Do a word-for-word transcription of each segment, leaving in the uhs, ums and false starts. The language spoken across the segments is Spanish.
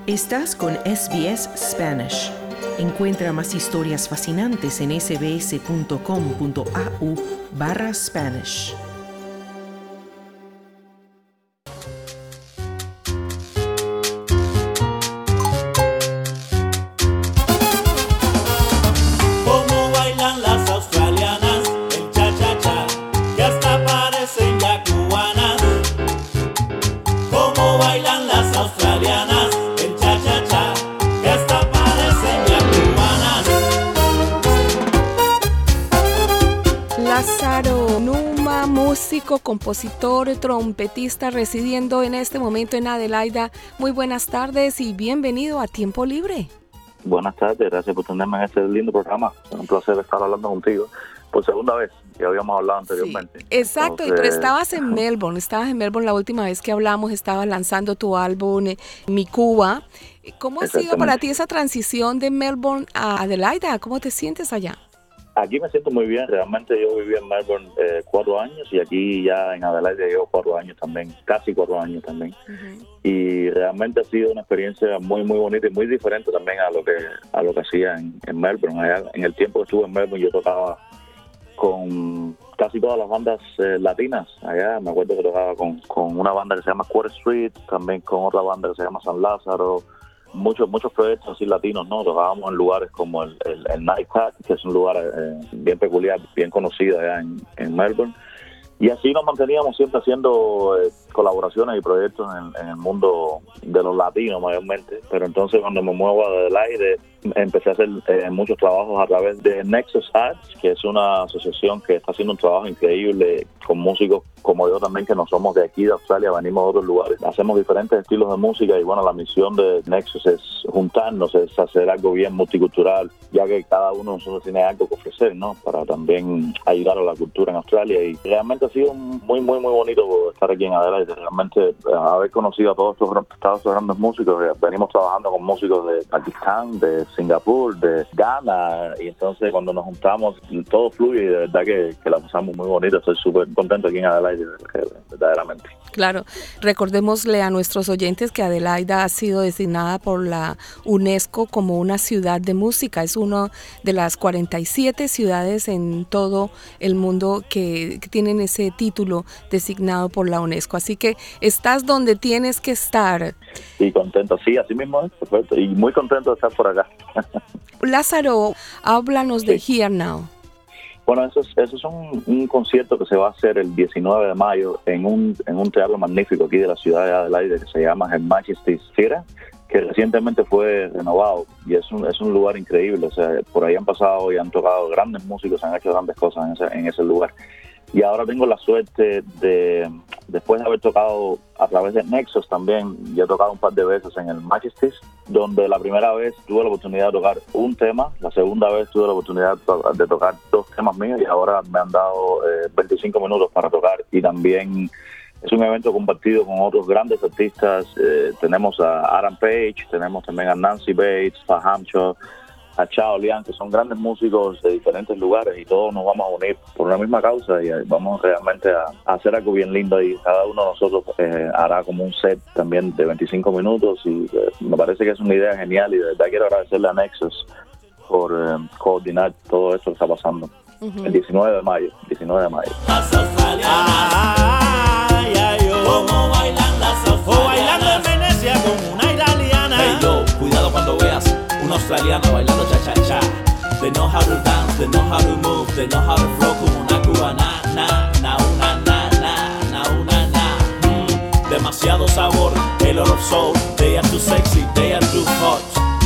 Estás con S B S Spanish. Encuentra más historias fascinantes en sbs.com.au barra Spanish. Cómo bailan las australianas, el cha-cha-cha, que hasta parecen ya cubanas. Cómo bailan las australianas, el cha-cha-cha, que hasta parecen ya cubanas. Lázaro Numa, músico, compositor, trompetista, residiendo en este momento en Adelaida. Muy buenas tardes y bienvenido a Tiempo Libre. Buenas tardes, gracias por tenerme en este lindo programa. Es un placer estar hablando contigo por segunda vez. Ya habíamos hablado anteriormente. Sí, exacto, Entonces... pero estabas en Melbourne, estabas en Melbourne la última vez que hablamos, estabas lanzando tu álbum eh, Mi Cuba. ¿Cómo ha sido para ti esa transición de Melbourne a Adelaida? ¿Cómo te sientes allá? Aquí me siento muy bien. Realmente yo viví en Melbourne eh, cuatro años y aquí ya en Adelaida llevo cuatro años también, casi cuatro años también. Uh-huh. Y realmente ha sido una experiencia muy muy bonita y muy diferente también a lo que a lo que hacía en, en Melbourne. Allá, en el tiempo que estuve en Melbourne yo tocaba con casi todas las bandas eh, latinas. Allá me acuerdo que tocaba con, con una banda que se llama Quarter Street, también con otra banda que se llama San Lázaro. Muchos muchos proyectos así latinos, ¿no? Tocábamos en lugares como el, el, el Night Cat, que es un lugar eh, bien peculiar, bien conocido allá en, en Melbourne. Y así nos manteníamos siempre haciendo eh, colaboraciones y proyectos en, en el mundo de los latinos mayormente. Pero entonces cuando me muevo a Adelaide empecé a hacer eh, muchos trabajos a través de Nexus Arts, que es una asociación que está haciendo un trabajo increíble con músicos como yo también, que no somos de aquí de Australia, venimos de otros lugares. Hacemos diferentes estilos de música y bueno, la misión de Nexus es juntarnos, es hacer algo bien multicultural, ya que cada uno de nosotros tiene algo que ofrecer, ¿no? Para también ayudar a la cultura en Australia. Y realmente ha sido muy, muy, muy bonito estar aquí en Adelaide. Realmente haber conocido a todos estos, todos estos grandes músicos. Venimos trabajando con músicos de Pakistán, de Singapur, de Ghana, y entonces cuando nos juntamos todo fluye y de verdad que, que la pasamos muy bonito. Estoy súper contento aquí en Adelaide, verdaderamente. Claro, recordémosle a nuestros oyentes que Adelaida ha sido designada por la UNESCO como una ciudad de música. Es una de las cuarenta y siete ciudades en todo el mundo que, que tienen ese título designado por la UNESCO. Así que estás donde tienes que estar. Y contento, sí, así mismo es, perfecto. Y muy contento de estar por acá. Lázaro, háblanos sí. de Here Now. Bueno, eso es, eso es un, un concierto que se va a hacer el diecinueve de mayo en un, en un teatro magnífico aquí de la ciudad de Adelaide que se llama Her Majesty's Theatre, que recientemente fue renovado y es un, es un lugar increíble. O sea, por ahí han pasado y han tocado grandes músicos, han hecho grandes cosas en ese, en ese lugar. Y ahora tengo la suerte de, después de haber tocado a través de Nexus también, ya he tocado un par de veces en el Majesty's, donde la primera vez tuve la oportunidad de tocar un tema, la segunda vez tuve la oportunidad de tocar dos temas míos y ahora me han dado eh, veinticinco minutos para tocar. Y también es un evento compartido con otros grandes artistas. Eh, tenemos a Adam Page, tenemos también a Nancy Bates, Faham Cho, a Chao Liang, que son grandes músicos de diferentes lugares y todos nos vamos a unir por una misma causa y vamos realmente a, a hacer algo bien lindo y cada uno de nosotros eh, hará como un set también de veinticinco minutos y eh, me parece que es una idea genial y de verdad quiero agradecerle a Nexus por eh, coordinar todo esto que está pasando. Uh-huh. El diecinueve de mayo, diecinueve de mayo. Las australianas, ay, ay, oh. Cómo bailan las australianas, o bailando en Venecia con una italiana. Hey, yo, cuidado cuando veas un australiano bailando cha-cha-cha. They know how to dance, they know how to move, they know how to flow como una cubana. Na, na, una, na, na, na, una, na. Mm, demasiado sabor, a lot of soul. They are too sexy, they are too hot.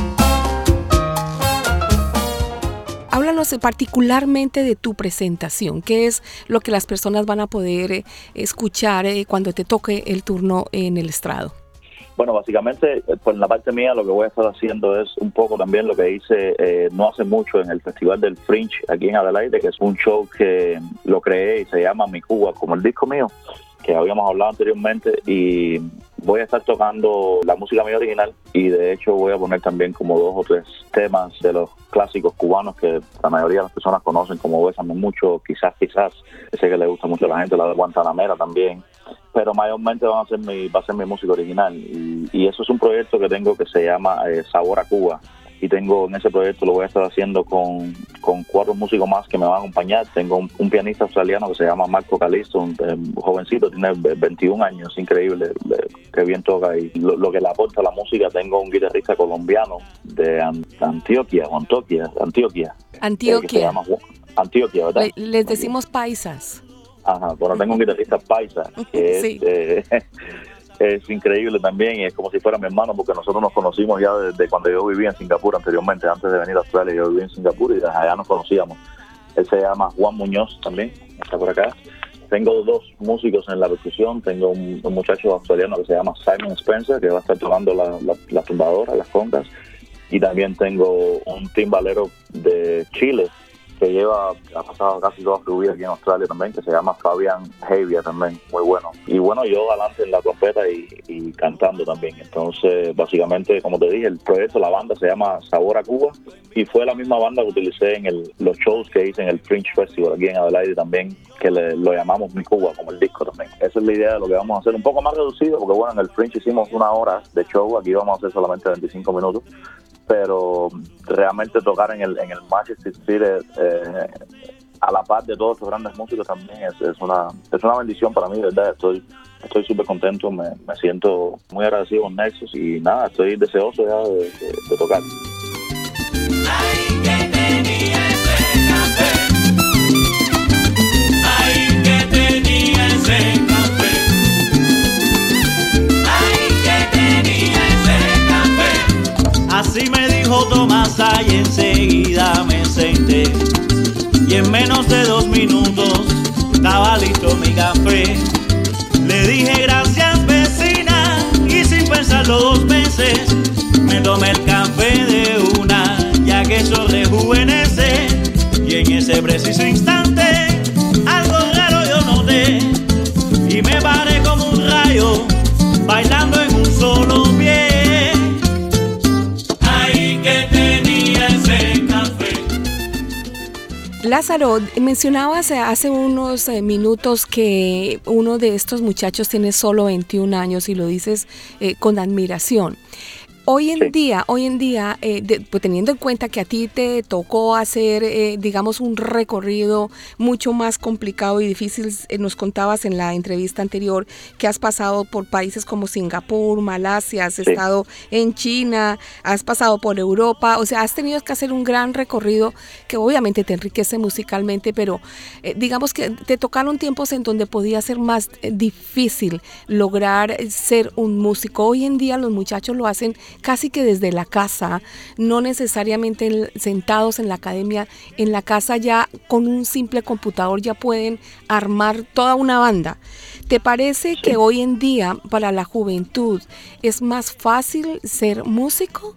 Háblanos particularmente de tu presentación. ¿Qué es lo que las personas van a poder eh, escuchar eh, cuando te toque el turno en el estrado? Bueno, básicamente, por la parte mía, lo que voy a estar haciendo es un poco también lo que hice eh, no hace mucho en el Festival del Fringe aquí en Adelaide, que es un show que lo creé y se llama Mi Cuba, como el disco mío, que habíamos hablado anteriormente, y voy a estar tocando la música mía original y de hecho voy a poner también como dos o tres temas de los clásicos cubanos que la mayoría de las personas conocen, como Bésame Mucho, Quizás, Quizás, ese que le gusta mucho a la gente, la de Guantanamera también. pero mayormente van a ser mi, va a ser mi música original. Y, y eso es un proyecto que tengo que se llama eh, Sabor a Cuba. Y tengo en ese proyecto, lo voy a estar haciendo con, con cuatro músicos más que me van a acompañar. Tengo un, un pianista australiano que se llama Marco Calisto, un, un jovencito, tiene veintiún años, increíble, que bien toca. Y lo, lo que le aporta a la música, tengo un guitarrista colombiano de Antioquia, o Antioquia, Antioquia. Antioquia. Eh, que se llama Antioquia, ¿verdad? Le, les decimos paisas. Ajá, bueno, tengo un guitarrista paisa, que es... Sí. Eh, es increíble también y es como si fuera mi hermano porque nosotros nos conocimos ya desde cuando yo vivía en Singapur anteriormente, antes de venir a Australia. Yo vivía en Singapur y desde allá nos conocíamos. Él se llama Juan Muñoz también, está por acá. Tengo dos músicos en la percusión. Tengo un, un muchacho australiano que se llama Simon Spencer, que va a estar tocando la, la, la tumbadora, las congas. Y también tengo un timbalero de Chile que lleva, ha pasado casi toda su vida aquí en Australia también, que se llama Fabián Javier también, muy bueno. Y bueno, yo adelante en la trompeta y, y cantando también. Entonces, básicamente, como te dije, el proyecto, la banda se llama Sabor a Cuba y fue la misma banda que utilicé en el, los shows que hice en el Fringe Festival aquí en Adelaide también, que le, lo llamamos Mi Cuba, como el disco también. Esa es la idea de lo que vamos a hacer, un poco más reducido, porque bueno, en el Fringe hicimos una hora de show, aquí vamos a hacer solamente veinticinco minutos. Pero realmente tocar en el en el Manchester City eh, a la par de todos estos grandes músicos también es, es una es una bendición para mí, de verdad. Estoy estoy súper contento, me, me siento muy agradecido con Nexus y nada, estoy deseoso ya de, de, de tocar. Ay, que tenía ese café. Ay, que tenía ese café. Ay, que tenía ese café. Así me dijo Tomasa y enseguida me senté. Y en menos de dos minutos estaba listo mi café. Le dije gracias vecina y sin pensarlo dos veces me tomé el café de una, ya que eso rejuvenece. Y en ese preciso instante algo raro yo noté y me paré como un rayo bailando en un solo pie. Ay, que tenía ese café. Lázaro, mencionabas hace unos eh, minutos que uno de estos muchachos tiene solo veintiún años y lo dices eh, con admiración. Hoy en Sí. día, hoy en día, eh, de, pues teniendo en cuenta que a ti te tocó hacer, eh, digamos, un recorrido mucho más complicado y difícil, eh, nos contabas en la entrevista anterior que has pasado por países como Singapur, Malasia, has Sí. estado en China, has pasado por Europa, o sea, has tenido que hacer un gran recorrido que obviamente te enriquece musicalmente, pero eh, digamos que te tocaron tiempos en donde podía ser más eh, difícil lograr eh, ser un músico. Hoy en día los muchachos lo hacen casi que desde la casa, no necesariamente el, sentados en la academia, en la casa ya con un simple computador ya pueden armar toda una banda. ¿Te parece Sí. que hoy en día para la juventud es más fácil ser músico?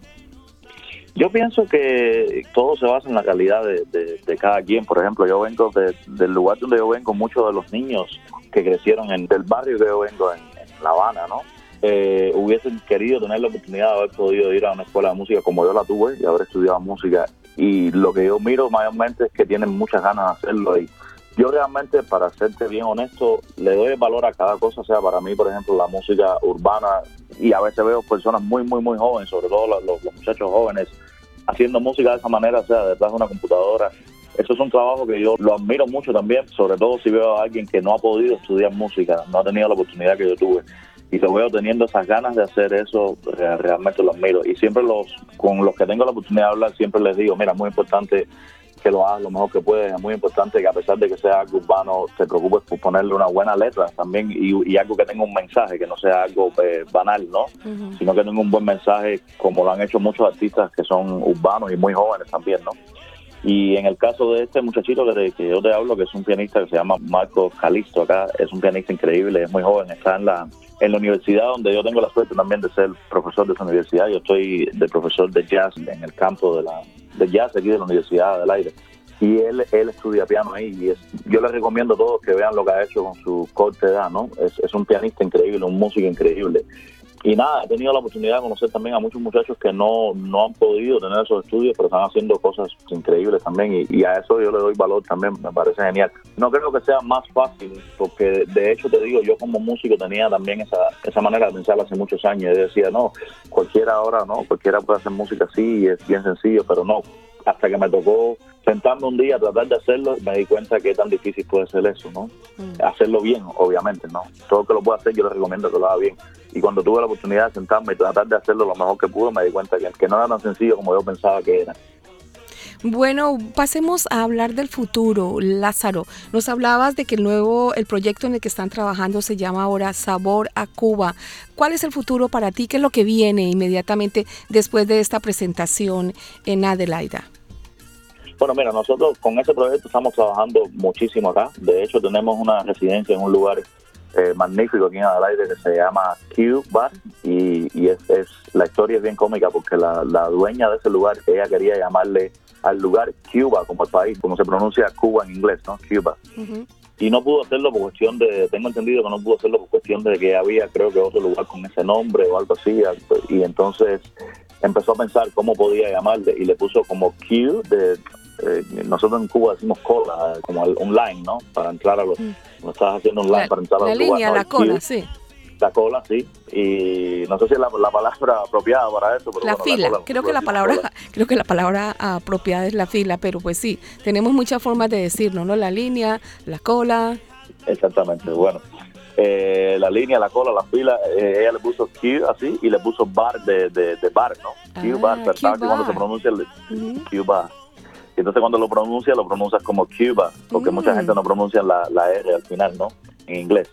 Yo pienso que todo se basa en la calidad de, de, de cada quien. Por ejemplo, yo vengo de, del lugar donde yo vengo, muchos de los niños que crecieron en del barrio que yo vengo en, en La Habana, ¿no? Eh, hubiesen querido tener la oportunidad de haber podido ir a una escuela de música como yo la tuve y haber estudiado música, y lo que yo miro mayormente es que tienen muchas ganas de hacerlo. Y yo realmente, para serte bien honesto, le doy valor a cada cosa. O sea, para mí, por ejemplo, la música urbana, y a veces veo personas muy, muy, muy jóvenes, sobre todo los, los, los muchachos jóvenes, haciendo música de esa manera, o sea, detrás de una computadora. Eso es un trabajo que yo lo admiro mucho también, sobre todo si veo a alguien que no ha podido estudiar música, no ha tenido la oportunidad que yo tuve, y lo veo teniendo esas ganas de hacer eso, realmente lo admiro. Y siempre los con los que tengo la oportunidad de hablar, siempre les digo, mira, es muy importante que lo hagas lo mejor que puedes, es muy importante que a pesar de que sea algo urbano, te preocupes por ponerle una buena letra también, y, y algo que tenga un mensaje, que no sea algo eh, banal, ¿no? Uh-huh. Sino que tenga un buen mensaje, como lo han hecho muchos artistas que son urbanos y muy jóvenes también, ¿no? Y en el caso de este muchachito que, que yo te hablo, que es un pianista que se llama Marco Calisto, acá es un pianista increíble, es muy joven, está en la en la universidad donde yo tengo la suerte también de ser profesor de esa universidad. Yo estoy de profesor de jazz en el campo de la de jazz aquí de la Universidad del Aire. Y él él estudia piano ahí, y es, yo les recomiendo a todos que vean lo que ha hecho con su corta edad, ¿no? Es, es un pianista increíble, un músico increíble. y nada, he tenido la oportunidad de conocer también a muchos muchachos que no, no han podido tener esos estudios, pero están haciendo cosas increíbles también, y, y a eso yo le doy valor también, me parece genial. No creo que sea más fácil, porque de hecho te digo, yo como músico tenía también esa, esa manera de pensar hace muchos años, y decía, no, cualquiera ahora, no, cualquiera puede hacer música así, y es bien sencillo, pero no, hasta que me tocó sentarme un día a tratar de hacerlo, me di cuenta que tan difícil puede ser eso, ¿no? Mm. Hacerlo bien, obviamente, ¿no? Todo lo que lo pueda hacer, yo les recomiendo que lo haga bien. Y cuando tuve la oportunidad de sentarme y tratar de hacerlo lo mejor que pude, me di cuenta que, que no era tan sencillo como yo pensaba que era. Bueno, pasemos a hablar del futuro. Lázaro, nos hablabas de que el nuevo, el proyecto en el que están trabajando se llama ahora Sabor a Cuba. ¿Cuál es el futuro para ti? ¿Qué es lo que viene inmediatamente después de esta presentación en Adelaida? Bueno, mira, nosotros con ese proyecto estamos trabajando muchísimo acá. De hecho, tenemos una residencia en un lugar eh, magnífico aquí en Adelaide que se llama Cuba, y, y es, es la historia es bien cómica porque la, la dueña de ese lugar, ella quería llamarle al lugar Cuba, como el país, como se pronuncia Cuba en inglés, ¿no? Cuba. Uh-huh. Y no pudo hacerlo por cuestión de, tengo entendido que no pudo hacerlo por cuestión de que había, creo que otro lugar con ese nombre o algo así, y entonces empezó a pensar cómo podía llamarle y le puso como Q de... Eh, nosotros en Cuba decimos cola, como el, un line, ¿no? Para entrar a los... Mm. No estás haciendo un line la, para entrar a los La línea, lugar, la ¿no? cola, Q, sí. La cola, sí. Y no sé si es la, la palabra apropiada para eso. Pero la bueno, fila, la cola, creo que la palabra cola. creo que la palabra apropiada es la fila, pero pues sí, tenemos muchas formas de decirlo, ¿no? La línea, la cola. Exactamente, bueno. Eh, la línea, la cola, la fila, eh, ella le puso Q así y le puso bar de, de, de bar, ¿no? Q bar, ah, ¿verdad? Que cuando se pronuncia el uh-huh. Q bar. Y entonces cuando lo pronuncia, lo pronuncias como Cuba, porque mm. mucha gente no pronuncia la, la R al final, ¿no? En inglés.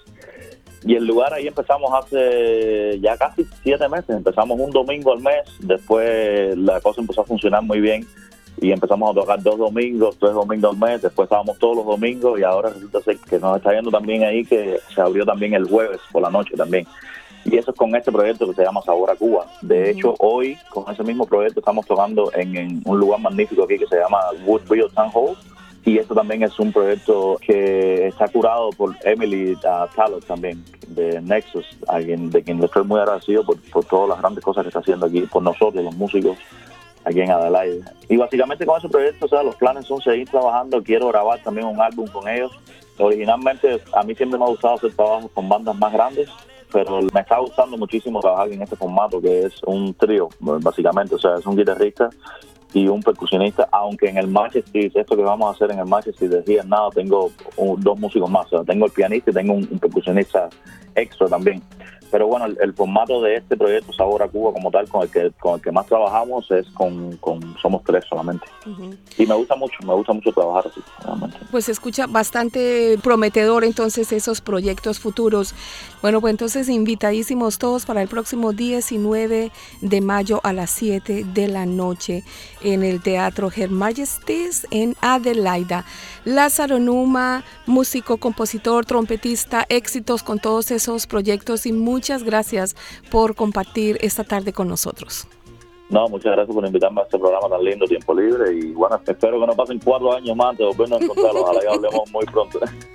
Y el lugar ahí empezamos hace ya casi siete meses. Empezamos un domingo al mes, después la cosa empezó a funcionar muy bien y empezamos a tocar dos domingos, tres domingos al mes, después estábamos todos los domingos y ahora resulta ser que nos está yendo también ahí que se abrió también el jueves por la noche también. Y eso es con este proyecto que se llama Sabor a Cuba. De hecho, hoy, con ese mismo proyecto, estamos tocando en, en un lugar magnífico aquí que se llama Woodville Town Hall. Y esto también es un proyecto que está curado por Emily uh, Taylor también, de Nexus, a quien, de quien le estoy muy agradecido por, por todas las grandes cosas que está haciendo aquí, por nosotros, los músicos, aquí en Adelaide. Y básicamente con ese proyecto, o sea, los planes son seguir trabajando. Quiero grabar también un álbum con ellos. Originalmente, a mí siempre me ha gustado hacer trabajos con bandas más grandes, pero me está gustando muchísimo trabajar en este formato que es un trío, básicamente, o sea, es un guitarrista y un percusionista, aunque en el Majesty, esto que vamos a hacer en el Majesty, decía nada, tengo un, dos músicos más, o sea, tengo el pianista y tengo un, un percusionista extra también. Pero bueno, el, el formato de este proyecto Sabor a Cuba como tal, con el que con el que más trabajamos es con, con somos tres solamente. Uh-huh. Y me gusta mucho, me gusta mucho trabajar así, realmente. Pues se escucha bastante prometedor entonces esos proyectos futuros. Bueno, pues entonces invitadísimos todos para el próximo diecinueve de mayo a las siete de la noche en el Teatro Her Majesty's en Adelaida. Lázaro Numa, músico, compositor, trompetista, éxitos con todos esos proyectos y muchas gracias por compartir esta tarde con nosotros. No, muchas gracias por invitarme a este programa tan lindo, Tiempo Libre, y bueno, espero que no pasen cuatro años más de volvernos a encontrar, ojalá que hablemos muy pronto.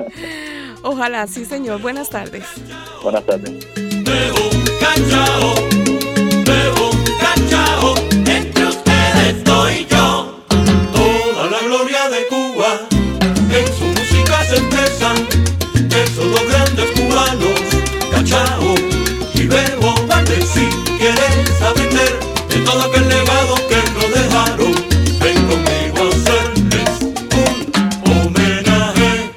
Ojalá, sí señor, buenas tardes. Buenas tardes. Bebo un cachao, bebo un cachao, entre ustedes estoy yo, toda la gloria de Cuba, en su música se expresan esos dos grandes cubanos, Cachao y Bebo Valdés. Si quieres aprender de todo aquel legado que nos dejaron, ven conmigo a hacerles un homenaje.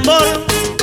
tambor.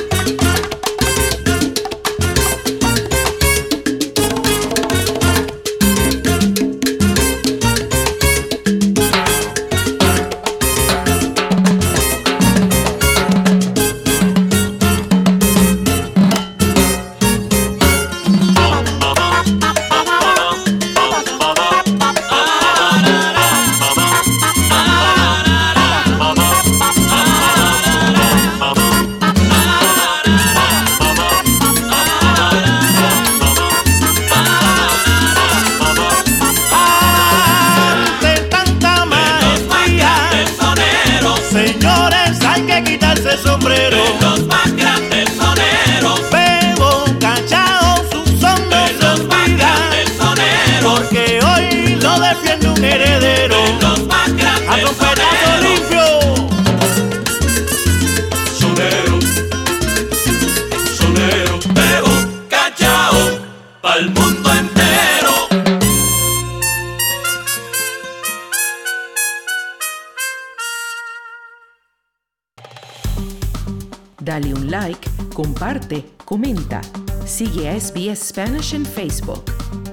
Señores, hay que quitarse el sombrero. De los más grandes soneros. Bebo, cachao, sus son no De se los más olvidan. grandes soneros. Porque hoy lo defiende un heredero. De los más A grandes trompetazo soneros. limpio. Sonero, sonero, bebo, cachao, pa'l mundo entero. Dale un like, comparte, comenta. Sigue a S B S Spanish en Facebook.